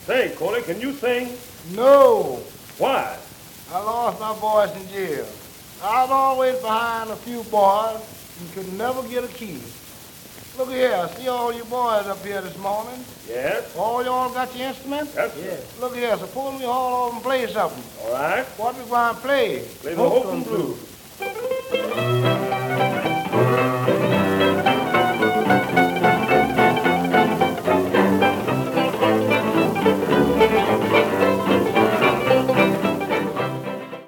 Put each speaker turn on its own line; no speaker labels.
Say, Coley, can you sing?
No.
Why?
I lost my voice in jail. I was always behind a few boys and could never get a key. Look here, I see all you boys up here this morning.
Yes?
All y'all got your instruments?
Yes, sir.
Look here, suppose we all of them play something.
All right.
What we going to play?
Play the Hope and Blues.